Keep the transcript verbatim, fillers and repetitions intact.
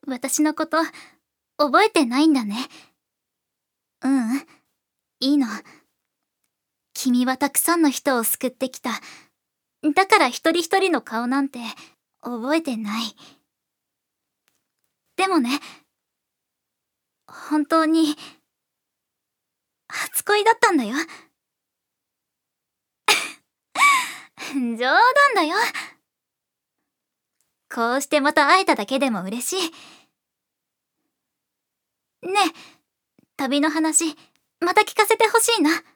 私のこと、覚えてないんだね。ううん、いいの。君はたくさんの人を救ってきた。だから一人一人の顔なんて、覚えてない。でもね、本当に、初恋だったんだよ。冗談だよ。こうしてまた会えただけでも嬉しい。ねえ、旅の話、また聞かせてほしいな。